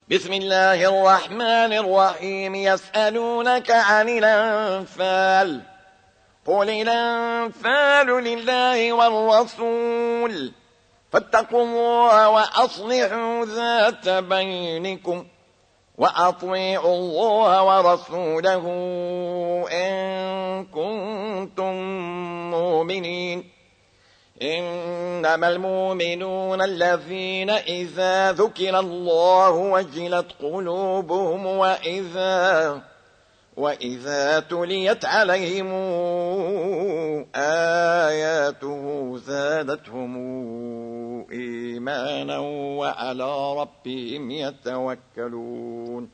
بسم الله الرحمن الرحيم. يسألونك عن الأنفال، قل الأنفال لله والرسول، فاتقوا الله وأصلحوا ذات بينكم، وأطيعوا الله ورسوله إن كنتم مؤمنين. إنما المؤمنون الذين إذا ذكر الله وجلت قلوبهم وإذا تليت عليهم آياته زادتهم إيمانا وعلى ربهم يتوكلون.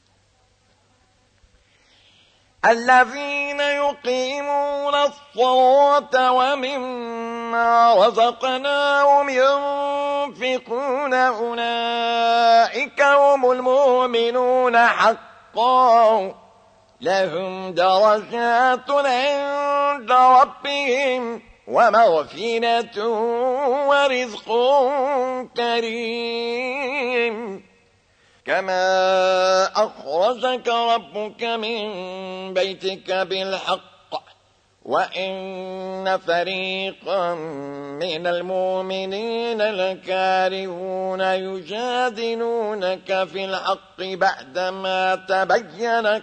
الذين يقيمون الصلاة ومما رزقناهم ينفقون أولئك هم المؤمنون حقا، لهم درجات عند ربهم ومغفرة ورزق كريم. كما أخرجك ربك من بيتك بالحق وإن فريقا من المؤمنين لكارهون يجادلونك في الحق بعدما تبين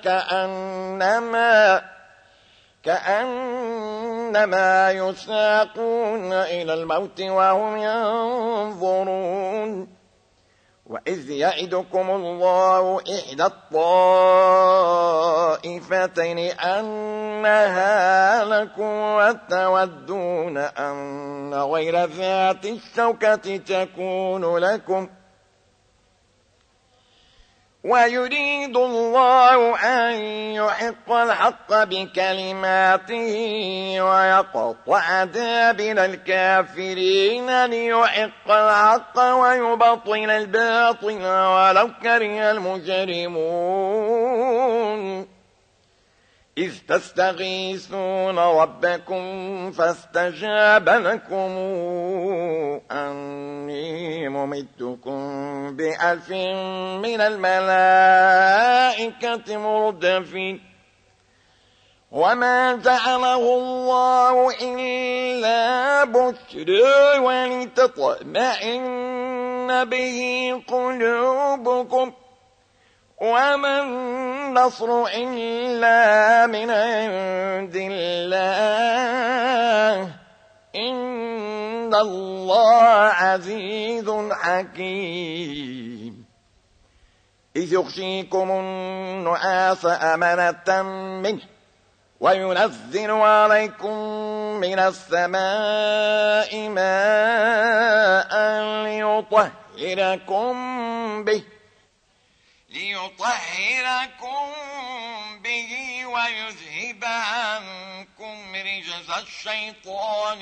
كأنما يساقون إلى الموت وهم ينظرون. وإذ يعدكم الله إحدى الطائفتين أنها لكم وتودون أن غير ذات الشوكة تكون لكم، ويريد الله أن يحق الحق بكلماته ويقطع دابر الكافرين ليحق الحق ويبطل الباطل ولو كره المجرمون. إذ تستغيثون ربكم فاستجاب لكم أني ممدكم ب1000 من الملائكة مردفين. وما جعله الله إلا بشرى ولتطمئن به قلوبكم، وما النصر إلا من عند الله، إن الله عزيز حكيم. إذ يغشيكم النعاس أمنة منه وينزل عليكم من السماء ماء ليطهركم به ويذهب عنكم رجز الشيطان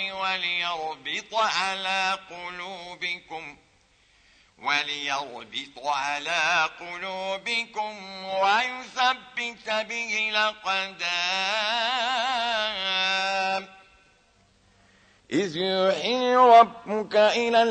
وليربط على قلوبكم ويثبت به الأقدام. إذ يوحي ربك إلى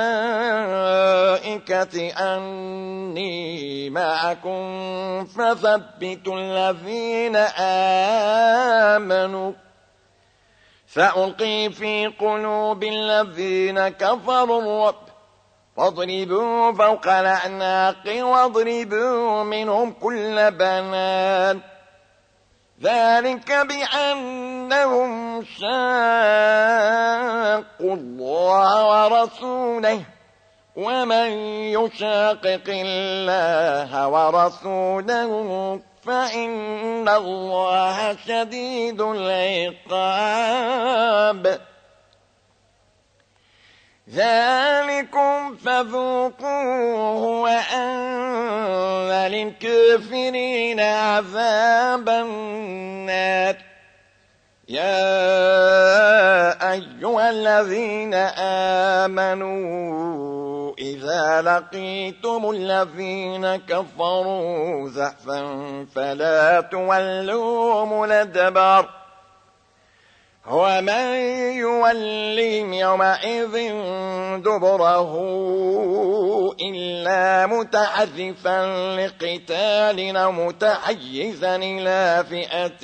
الملائكة أني معكم فثبتوا الذين آمنوا، سألقي في قلوب الذين كفروا الرعب فاضربوا فوق الأعناق واضربوا منهم كل بنان، ذلك بأنهم شاقوا الله ورسوله، ومن يشاقق الله ورسوله فإن الله شديد العقاب. ذلكم فذوقوه وأن للكافرين عذاب النار. يا أيها الذين آمنوا إذا لقيتم الذين كفروا زحفا فلا تولوهم الأدبار ومن يولهم يومئذ دبره إلا متحرفا لقتال أو متحيزا إلى فئة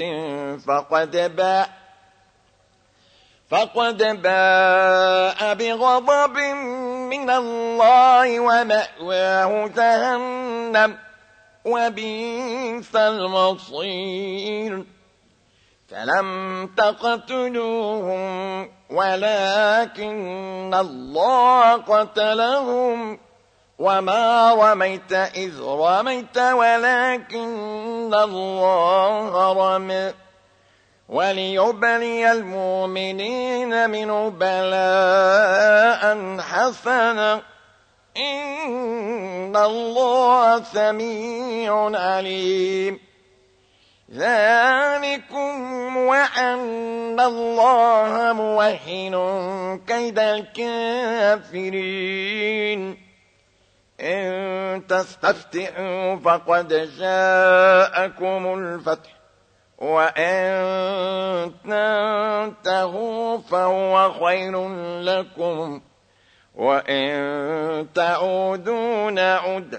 فقد باء بغضب من الله ومأواه جهنم وبئس المصير فلم تقتلوهم ولكن الله قتلهم وما رميت إذ رميت ولكن الله رمى وليبلي المؤمنين منه بلاء حسنا إن الله سميع عليم ذلكم وأن الله موهن كيد الكافرين إن تستفتحوا فقد جاءكم الفتح وإن تنتهوا فهو خير لكم وإن تعودوا نعد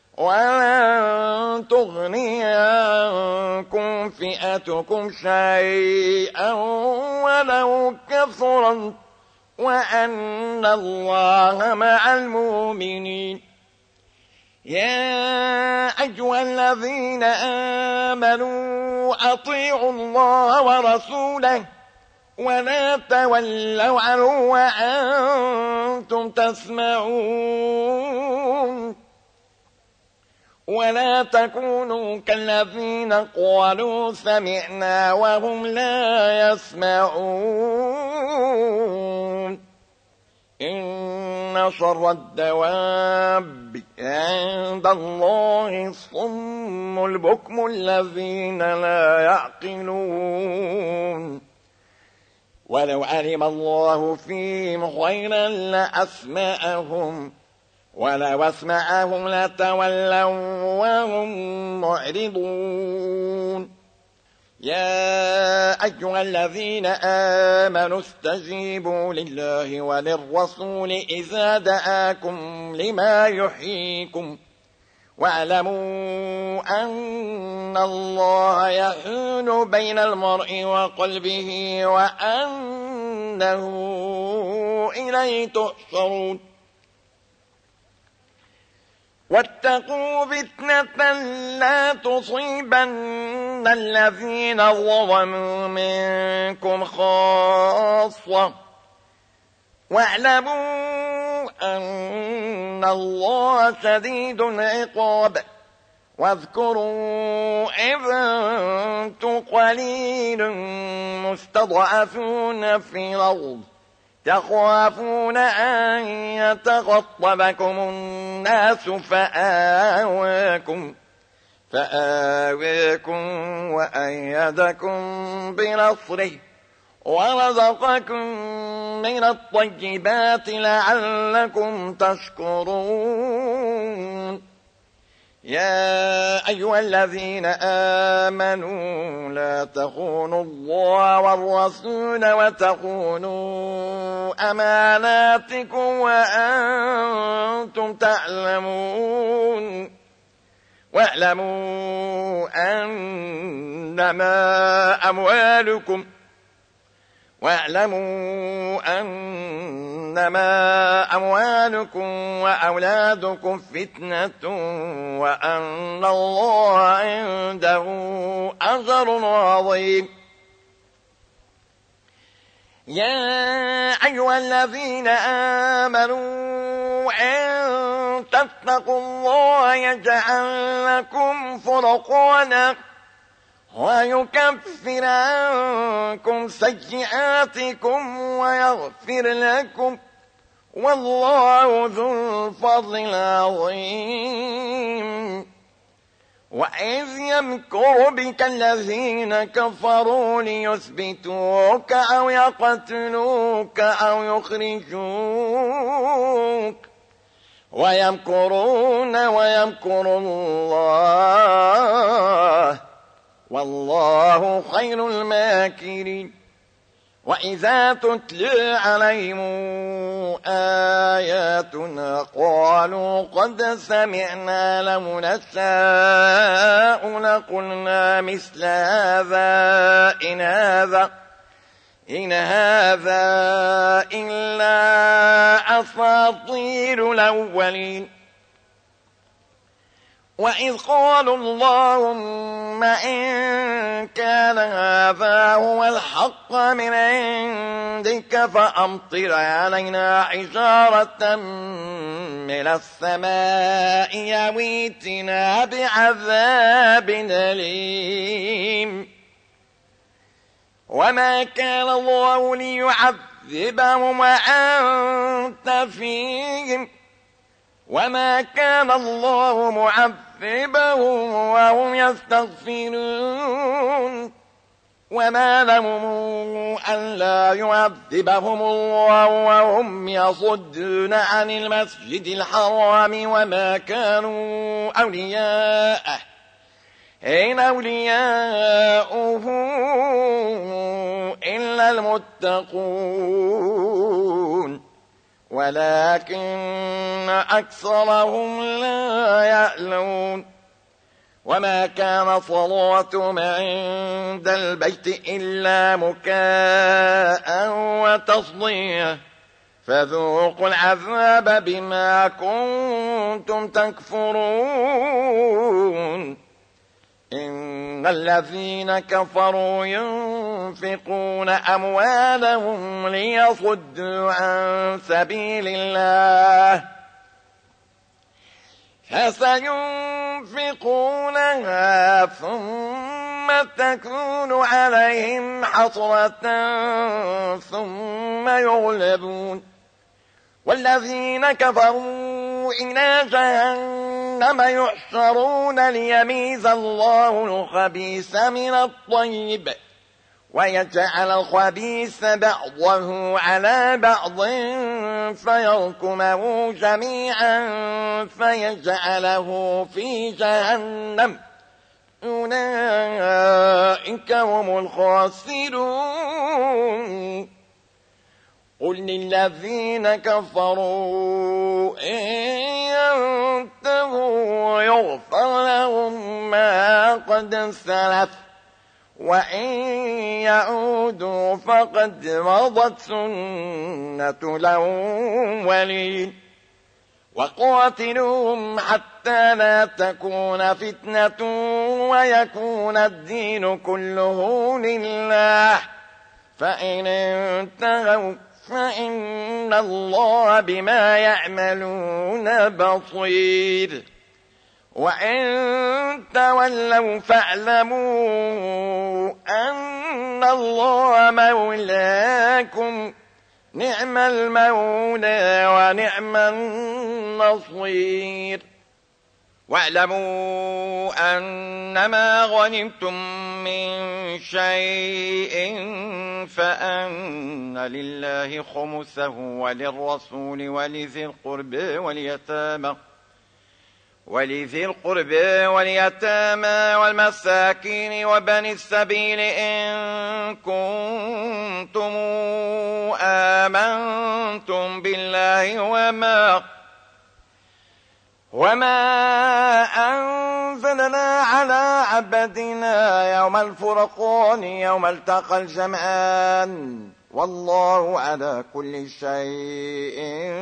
ولن تغني عنكم فئتكم شيئا ولو كثرت وأن الله مع المؤمنين يا أيها الذين آمنوا أطيعوا الله ورسوله ولا تولوا عنه وأنتم تسمعون ولا تكونوا كالذين قالوا سمعنا وهم لا يسمعون إن شر الدواب عند الله الصم البكم الذين لا يعقلون ولو علم الله فيهم خيرا لأسمعهم ولو أسمعهم لتولوا وهم معرضون يا أيها الذين آمنوا استجيبوا لله وللرسول إذا دعاكم لما يحييكم واعلموا أن الله يحول بين المرء وقلبه وأنه إليه تحشرون واتقوا فتنة لا تصيبن الذين ظلموا منكم خاصة واعلموا أن الله شديد العقاب واذكروا إذا أنتم قليل مستضعفون في الأرض تخافون أن يتخطفكم الناس فآواكم وأيدكم بنصره ورزقكم من الطيبات لعلكم تشكرون يا أيها الذين آمنوا لا تخونوا الله والرسول وتخونوا أماناتكم وأنتم تعلمون واعلموا أنما أموالكم وأولادكم فتنة وأن الله عنده أجر عظيم يا أيها الذين آمنوا إن تتقوا الله يجعل لكم فرقانا ويكفر عنكم سيئاتكم ويغفر لكم والله ذو الفضل العظيم وإذ يمكر بك الذين كفروا ليثبتوك أو يقتلوك أو يخرجوك ويمكرون ويمكر الله والله خير الماكرين وإذا تتلى عليهم آياتنا قالوا قد سمعنا لو نشاء لقلنا مثل هذا إن هذا إلا أساطير الأولين وإذ قالوا اللهم إن كان هذا هو الحق من عندك فأمطر علينا حجارة من السماء يويتنا بعذاب أليم وما كان الله ليعذبهم وأنت فيهم وما كان الله معذبهم وهم يستغفرون وما لهم ألا يعذبهم الله وهم يصدون عن المسجد الحرام وما كانوا أولياءه إن أولياؤه إلا المتقون ولكن أكثرهم لا يعلمون وما كان صلاتهم عند البيت إلا مكاء وتصدية فذوقوا العذاب بما كنتم تكفرون إن الذين كفروا ينفقون أموالهم ليصدوا عن سبيل الله فسينفقونها ثم تكون عليهم حسرة ثم يغلبون والذين كفروا إلى جهنم يحشرون ليميز الله الخبيث من الطيب ويجعل الخبيث بعضه على بعض فيركمه جميعا فيجعله في جهنم أولئك هم الخاسرون قل للذين كفروا إن ينتهوا يغفر لهم ما قد سلف وإن يعودوا فقد مضت سنة الأولين وقاتلوهم حتى لا تكون فتنة ويكون الدين كله لله فإن انتهوا فإن الله بما يعملون بصير وإن تولوا فاعلموا أن الله مولاكم نعم المولى ونعم النصير واعلموا أنما غنمتم من شيء فأن لله خمسه وللرسول ولذي القرب واليتامى والمساكين وبني السبيل إن كنتم آمنتم بالله وما أنزلنا على عبدنا يوم الفرقان يوم التقى الجمعان والله على كل شيء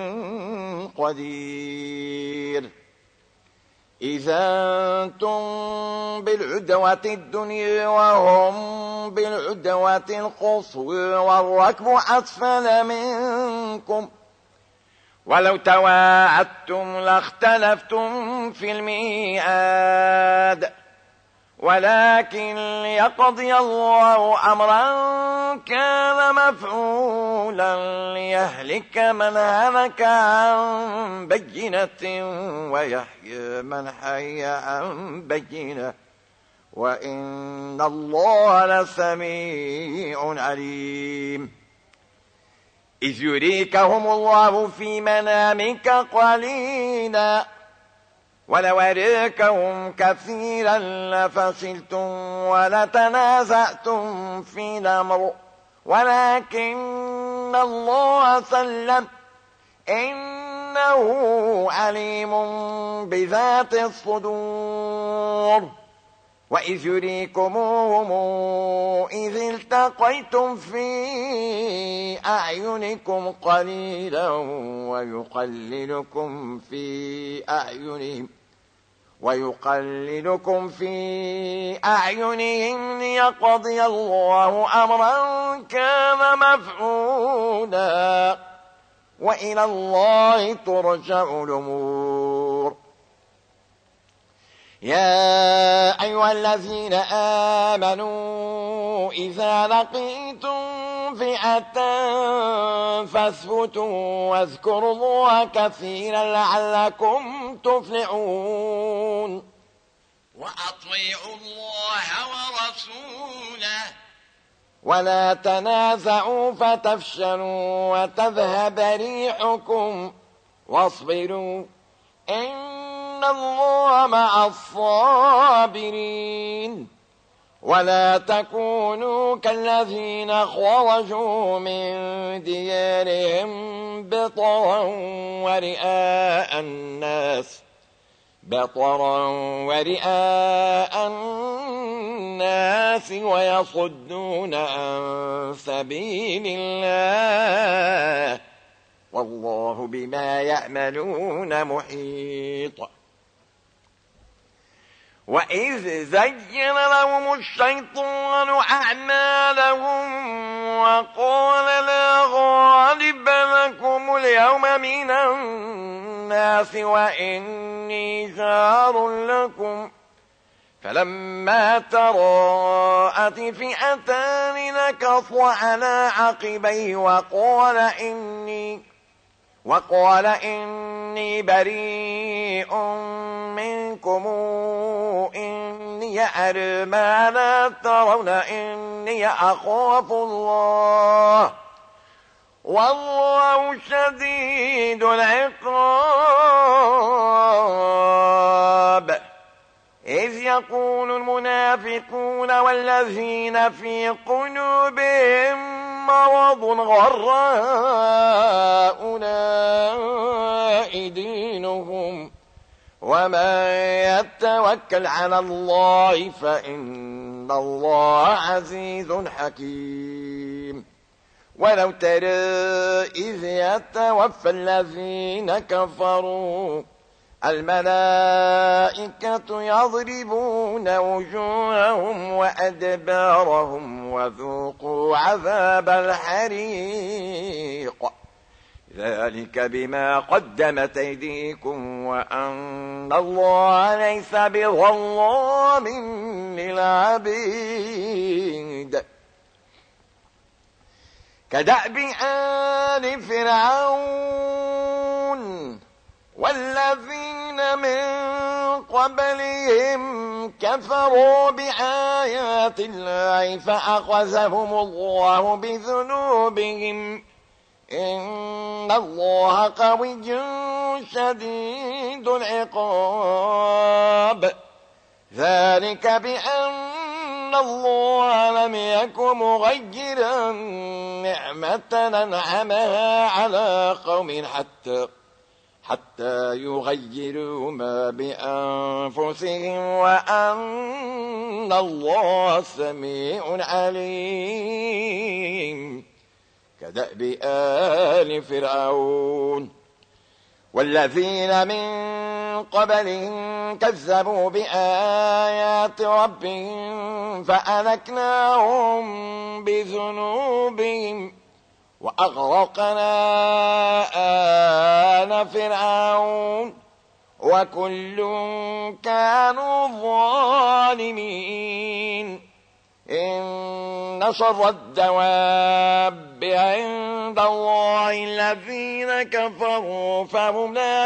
قدير إذا أنتم بالعدوة الدنيا وهم بالعدوة القصوى والركب أسفل منكم ولو تواعدتم لاختلفتم في الميعاد ولكن ليقضي الله أمرا كان مفعولا ليهلك من هلك عن بينة ويحيى من حي عن بينة وإن الله لسميع عليم إذ يريكهم الله في منامك قليلا ولو أريكهم كثيرا لفشلتم ولتنازعتم في الأمر ولكن الله سلم إنه عليم بذات الصدور. وإذ يريكموهم إذ التقيتم في أعينكم قليلا ويقللكم في أعينهم ليقضي الله أمرا كان مفعولا وإلى الله ترجع الأمور. يا أيها الذين آمنوا إذا لقيتم فئة فاثبتوا واذكروا الله كثيرا لعلكم تفلحون. وأطيعوا الله ورسوله ولا تنازعوا فتفشلوا وتذهب ريحكم واصبروا إن الله مع الصابرين. ولا تكونوا كالذين خرجوا من ديارهم بطرا ورئاء الناس ويصدون عن سبيل الله والله بما يعملون محيط. وإذ زين لهم الشيطان أعمالهم وقال لا غالب لكم اليوم من الناس وإني جار لكم فلما تراءت فئتان نكصوا على عقبيه وقال إني بريء منكم إني أرى ما لا ترون إني أخاف الله والله شديد العقاب. إذ يقول المنافقون والذين في قلوبهم مرض غر هؤلاء دينهم ومن يتوكل على الله فإن الله عزيز حكيم. ولو ترى إذ يتوفى الذين كفروا الملائكة يضربون وجوههم وأدبارهم وذوقوا عذاب الحريق ذلك بما قدمت أيديكم وأن الله ليس بظلام للعبيد. كدأب آل فرعون والذين من قبلهم كفروا بآيات الله فأخذهم الله بذنوبهم إن الله قوي شديد العقاب. ذلك بأن الله لم يكن مغيرا نعمة أنعمها على قوم حتى يغيروا ما بأنفسهم وأن الله سميع عليم. كدأب آل فرعون والذين من قبلهم كذبوا بآيات ربهم فأهلكناهم بذنوبهم وأغرقنا آل فرعون وكل كانوا ظالمين. إن شر الدواب عند الله الذين كفروا فهم لا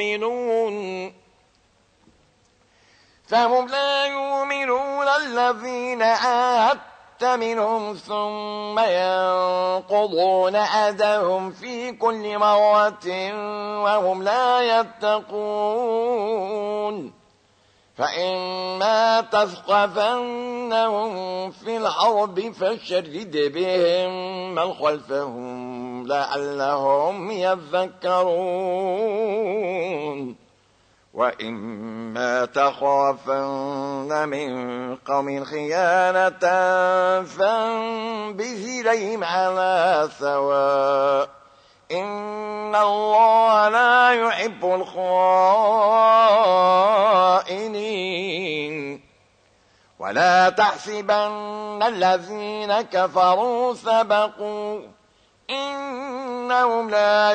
يؤمنون الذين عاهدت منهم ثم ينقضون عهدهم في كل مرة وهم لا يتقون. فإما تثقفنهم في الحرب فشرد بهم من خلفهم لعلهم يذكرون وإما تخافن من قوم خيانة فانبذ إليهم على سواء إن الله لا يحب الخائنين ولا تحسبن الذين كفروا سبقوا إنهم لا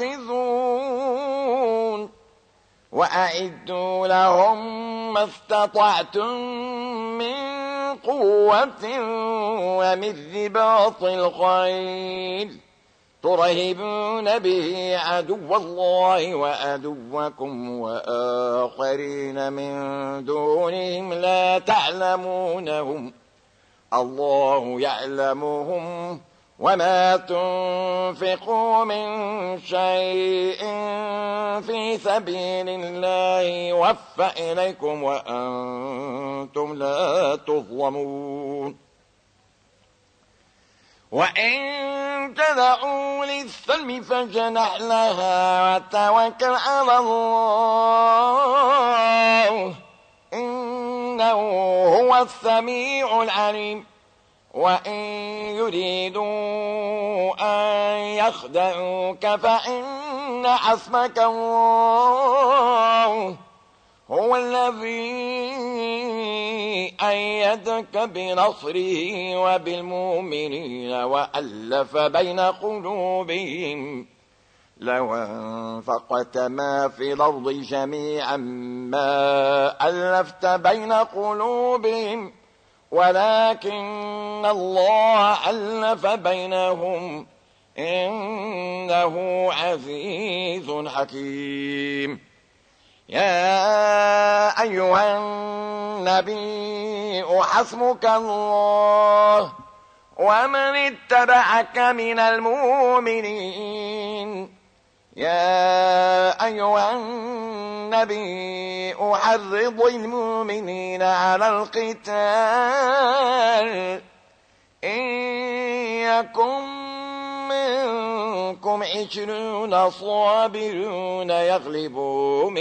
يعجزون وأعدوا لهم ما استطعتم من قوة ومن رباط الخيل ترهبون به عدو الله وعدوكم وآخرين من دونهم لا تعلمونهم الله يعلمهم وما تنفقوا من شيء في سبيل الله يوفى إليكم وأنتم لا تظلمون وإن تدعوا للسلم فاجنح لها وتوكل على الله إنه هو السميع العليم وإن يريدوا أن يخدعوك فإن حسبك الله هو الذي أيدك بنصره وبالمؤمنين وألف بين قلوبهم لو أنفقت ما في الأرض جميعا ما ألفت بين قلوبهم ولكن الله ألف بينهم إنه عزيز حكيم يا أيها النبي حسبك الله ومن اتبعك من المؤمنين يا أيها النبي أحرض المؤمنين على القتال إن يكن منكم 20 صابرون يغلبوا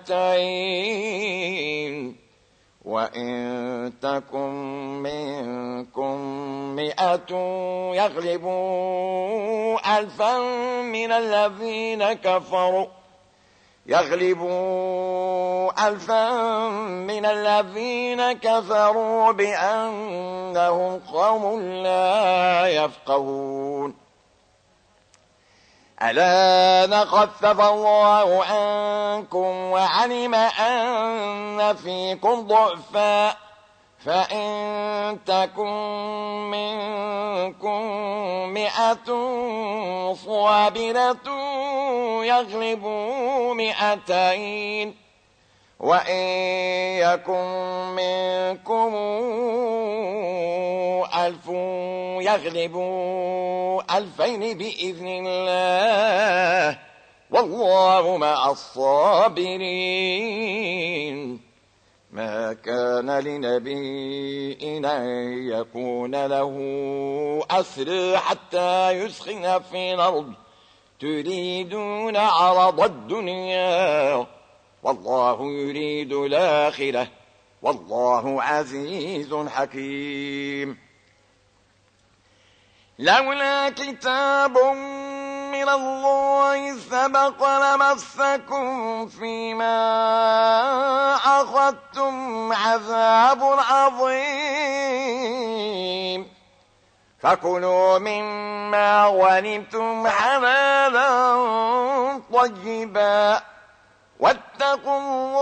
200 وإن تكن منكم 100 يغلبوا 1000 من الذين كفروا بأنهم قوم لا يفقهون ألا خفف الله عنكم وعلم أن فيكم ضعفا فإن تكن منكم 100 صابرة يغلبوا 200 وإن يكن منكم 1000 يغلبوا 2000 بإذن الله والله مع الصابرين ما كان لنبي أن يكون له أسر حتى يسخن في الأرض تريدون عرض الدنيا والله يريد الآخرة والله عزيز حكيم لولا كتاب من الله سبق لمسكم فيما أخذتم عذاب عظيم فكلوا مما غنمتم حلالا طيبا واتقوا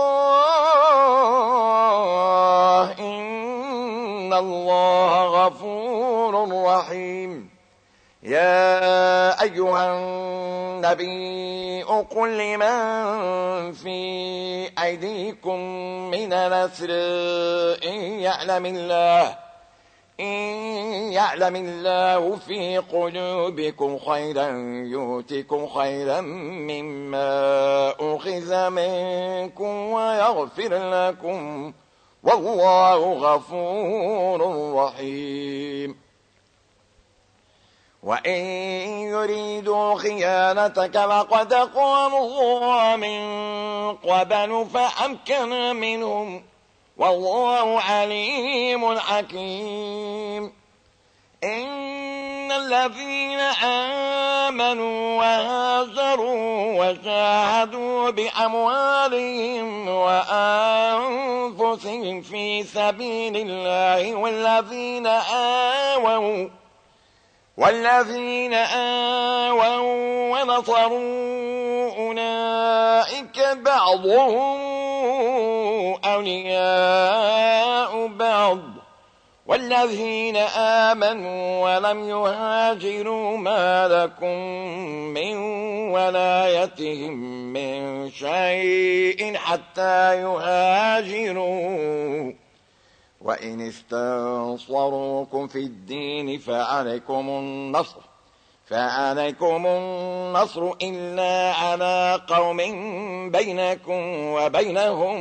الله إن الله غفور رحيم يا أيها النبي قل لمن في أيديكم من الأسر إن يعلم الله في قلوبكم خيرا يؤتكم خيرا مما أخذ منكم ويغفر لكم والله غفور رحيم وإن يريدوا خيانتك فقد قاموا الله من قبل فأمكن منهم والله عليم حكيم إن الذين آمنوا وهاجروا وجاهدوا بأموالهم وأنفسهم في سبيل الله والذين آووا ونصروا أولئك بعضهم أولياء بعض والذين آمنوا ولم يهاجروا ما لكم من ولايتهم من شيء حتى يهاجروا وإن استنصروكم في الدين فعليكم النصر إلا على قوم بينكم وبينهم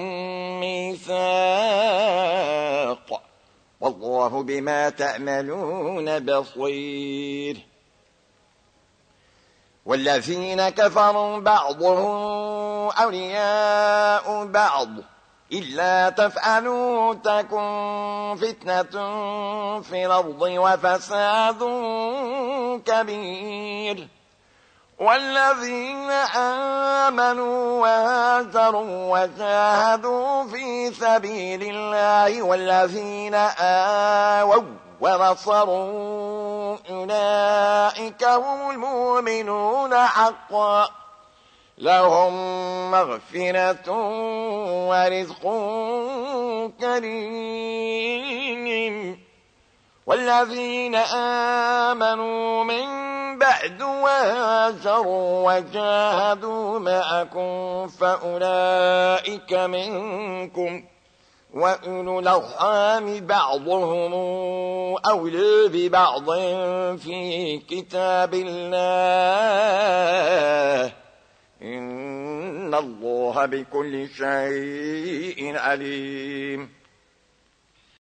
ميثاق والله بما تعملون بصير والذين كفروا بعضهم أولياء بعض إلا تفعلوا تكن فتنة في الأرض وفساد كبير والذين آمنوا وهاجروا وجاهدوا في سبيل الله والذين آووا ونصروا أولئك هم المؤمنون حقا لهم مغفرة ورزق كريم والذين آمنوا من بعد وهاجروا وجاهدوا معكم فأولئك منكم وأولو الأرحام بعضهم أولى ببعض في كتاب الله إن الله بكل شيء عليم